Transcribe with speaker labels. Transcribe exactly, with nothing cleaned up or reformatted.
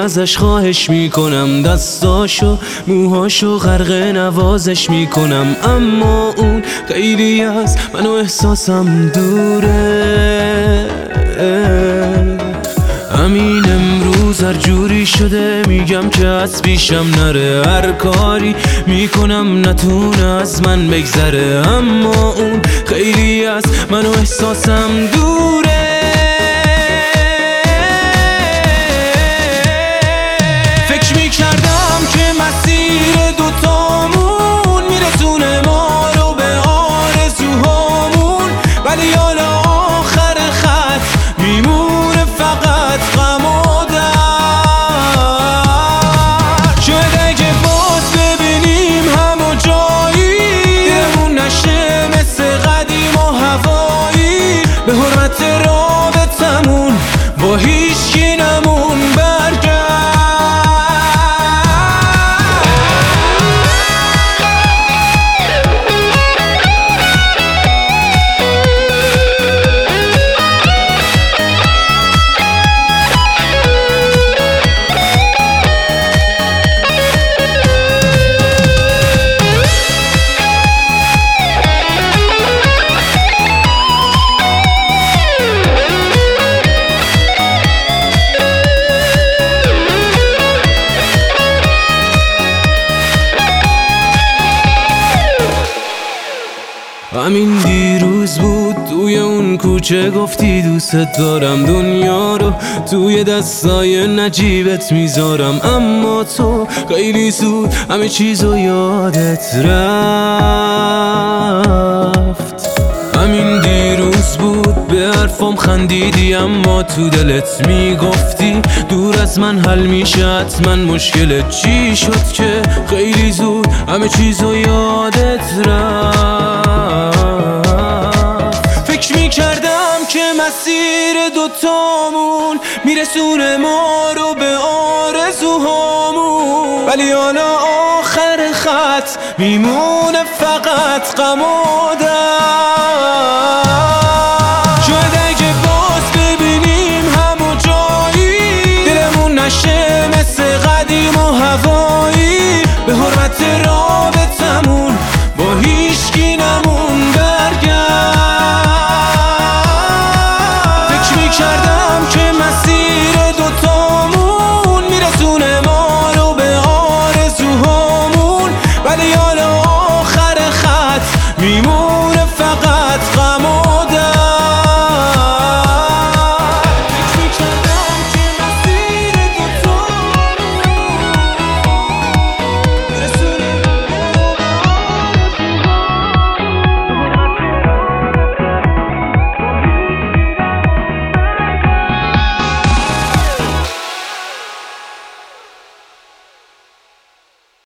Speaker 1: ازش خواهش میکنم، دستاشو موهاشو غرق نوازش میکنم، اما اون خیلی از منو احساسم دوره. همین امروز هر جوری شده میگم که از پیشم نره، هر کاری میکنم نتونه از من بگذره، اما اون خیلی از منو احساسم دوره. فکر میکردم که مسیر دوتامون میرسونه ما رو به آرزوهامون، ولی حالا آخر خط میمونه فقط غم و درد. شاید اگه باز ببینیم همو جایی، دلمون نشه مثل قدیم و هوایی، به حرمت رابطمون با هیچکی نمون برگرد. همین دیروز بود توی اون کوچه گفتی دوست دارم، دنیا رو توی دستای نجیبت میذارم، اما تو خیلی زود همه چیزو یادت رفت. همین دیروز بود به حرفم خندیدی، اما تو دلت میگفتی دور از من حل میشه حتما مشکلت. چی شد که خیلی زود همه چیزو یادت رفت؟ فکر میکردم که مسیر دوتامون میرسونه ما رو به آرزوهامون، ولی حالا آخر خط میمونه فقط غم و درد.